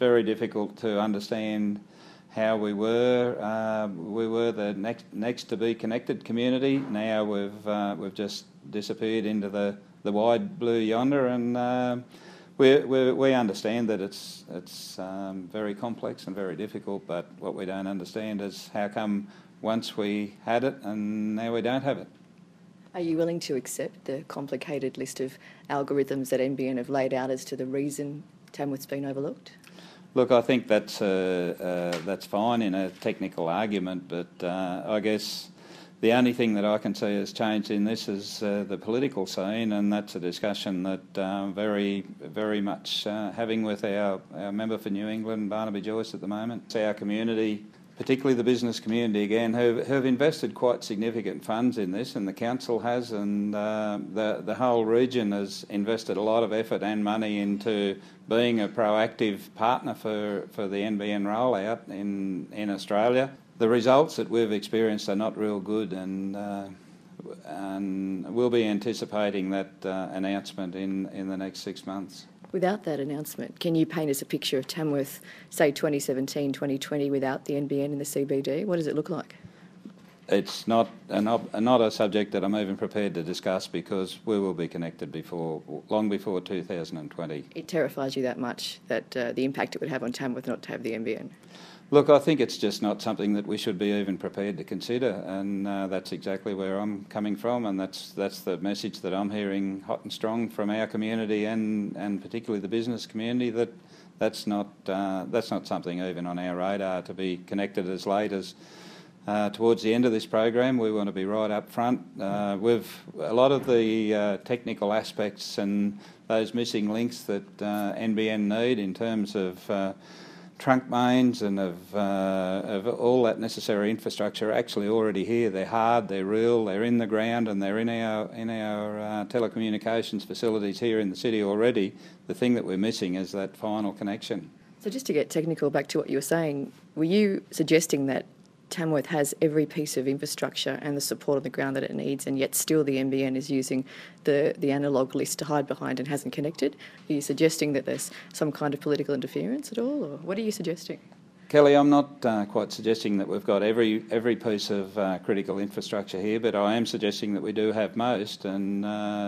very difficult to understand how we were. We were the next to be connected community. Now we've just disappeared into the wide blue yonder, and we understand that it's very complex and very difficult. But what we don't understand is how come once we had it and now we don't have it. Are you willing to accept the complicated list of algorithms that NBN have laid out as to the reason Tamworth's been overlooked? Look, I think that's fine in a technical argument, but I guess the only thing that I can see has changed in this is the political scene, and that's a discussion that very, very much having with our member for New England, Barnaby Joyce, at the moment. It's our community, particularly the business community again, who have invested quite significant funds in this, and the council has, and the whole region has invested a lot of effort and money into being a proactive partner for the NBN rollout in Australia. The results that we've experienced are not real good, and we'll be anticipating that announcement in the next 6 months. Without that announcement, can you paint us a picture of Tamworth, say 2017, 2020, without the NBN in the CBD? What does it look like? It's not a subject that I'm even prepared to discuss, because we will be connected long before 2020. It terrifies you that much, that the impact it would have on Tamworth not to have the NBN? Look, I think it's just not something that we should be even prepared to consider, and that's exactly where I'm coming from, and that's the message that I'm hearing hot and strong from our community and particularly the business community, that's not something even on our radar to be connected as late as towards the end of this program. We want to be right up front. With a lot of the technical aspects and those missing links that NBN need in terms of trunk mains and of all that necessary infrastructure are actually already here. They're hard, they're real, they're in the ground, and they're in our telecommunications facilities here in the city already. The thing that we're missing is that final connection. So just to get technical, back to what you were saying, were you suggesting that Tamworth has every piece of infrastructure and the support on the ground that it needs, and yet still the NBN is using the analogue list to hide behind and hasn't connected? Are you suggesting that there's some kind of political interference at all, or what are you suggesting? Kelly, I'm not quite suggesting that we've got every piece of critical infrastructure here, but I am suggesting that we do have most, and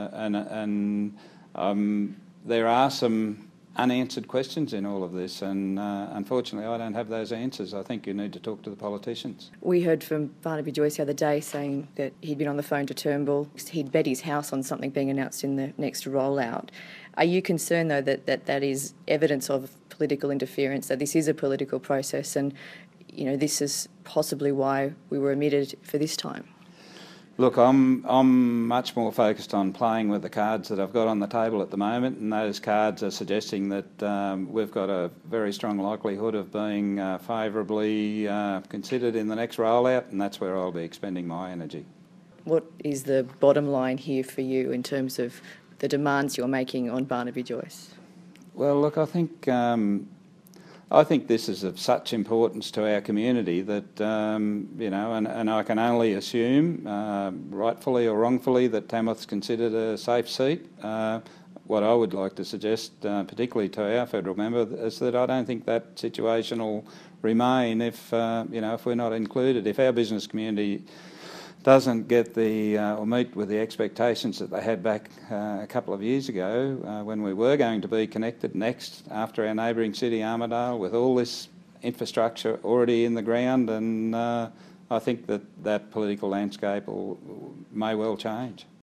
there are some unanswered questions in all of this, and unfortunately I don't have those answers. I think you need to talk to the politicians. We heard from Barnaby Joyce the other day saying that he'd been on the phone to Turnbull. He'd bet his house on something being announced in the next rollout. Are you concerned, though, that is evidence of political interference, that this is a political process, and this is possibly why we were omitted for this time? Look, I'm much more focused on playing with the cards that I've got on the table at the moment, and those cards are suggesting that we've got a very strong likelihood of being favourably considered in the next rollout, and that's where I'll be expending my energy. What is the bottom line here for you in terms of the demands you're making on Barnaby Joyce? Well, look, I think this is of such importance to our community that, and I can only assume, rightfully or wrongfully, that Tamworth's considered a safe seat. What I would like to suggest, particularly to our federal member, is that I don't think that situation will remain if we're not included. If our business community doesn't get or meet with the expectations that they had back a couple of years ago, when we were going to be connected next after our neighbouring city, Armidale, with all this infrastructure already in the ground, and I think that political landscape may well change.